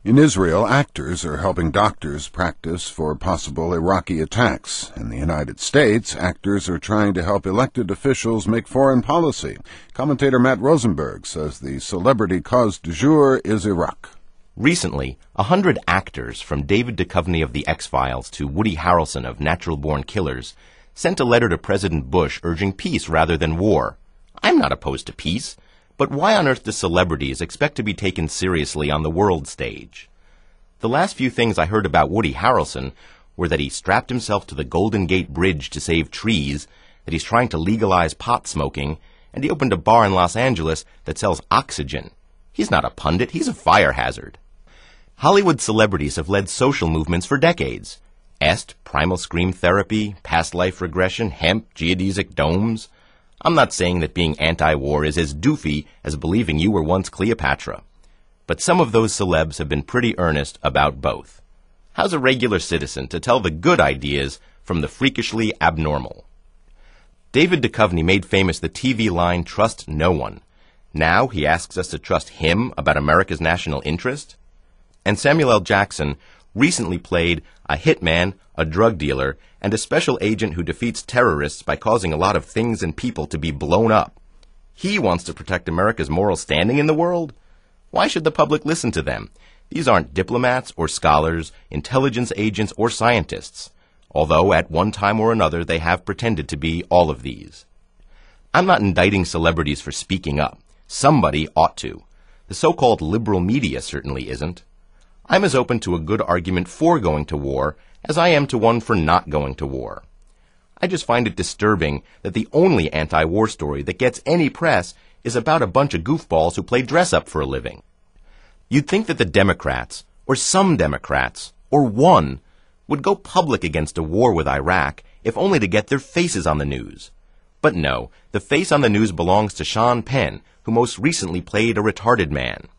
In Israel, actors are helping doctors practice for possible Iraqi attacks. In the United States, actors are trying to help elected officials make foreign policy. Commentator Matt Rosenberg says the celebrity cause du jour is Iraq. Recently, 100 actors, from David Duchovny of The X-Files to Woody Harrelson of Natural Born Killers, sent a letter to President Bush urging peace rather than war. I'm not opposed to peace. But why on earth do celebrities expect to be taken seriously on the world stage? The last few things I heard about Woody Harrelson were that he strapped himself to the Golden Gate Bridge to save trees, that he's trying to legalize pot smoking, and he opened a bar in Los Angeles that sells oxygen. He's not a pundit, he's a fire hazard. Hollywood celebrities have led social movements for decades. Est, primal scream therapy, past life regression, hemp, geodesic domes. I'm not saying that being anti-war is as doofy as believing you were once Cleopatra. But some of those celebs have been pretty earnest about both. How's a regular citizen to tell the good ideas from the freakishly abnormal? David Duchovny made famous the TV line, "Trust no one." Now he asks us to trust him about America's national interest? And Samuel L. Jackson recently played a hitman, a drug dealer, and a special agent who defeats terrorists by causing a lot of things and people to be blown up. He wants to protect America's moral standing in the world? Why should the public listen to them? These aren't diplomats or scholars, intelligence agents or scientists, although at one time or another they have pretended to be all of these. I'm not indicting celebrities for speaking up. Somebody ought to. The so-called liberal media certainly isn't. I'm as open to a good argument for going to war as I am to one for not going to war. I just find it disturbing that the only anti-war story that gets any press is about a bunch of goofballs who play dress-up for a living. You'd think that the Democrats, or some Democrats, or one, would go public against a war with Iraq if only to get their faces on the news. But no, the face on the news belongs to Sean Penn, who most recently played a retarded man.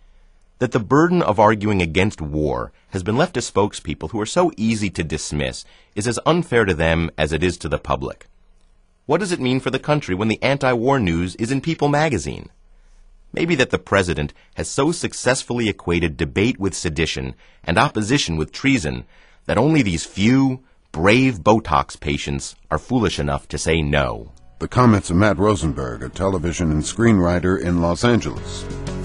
That the burden of arguing against war has been left to spokespeople who are so easy to dismiss is as unfair to them as it is to the public. What does it mean for the country when the anti-war news is in People magazine? Maybe that the president has so successfully equated debate with sedition and opposition with treason that only these few, brave Botox patients are foolish enough to say no. The comments of Matt Rosenberg, a television and screenwriter in Los Angeles.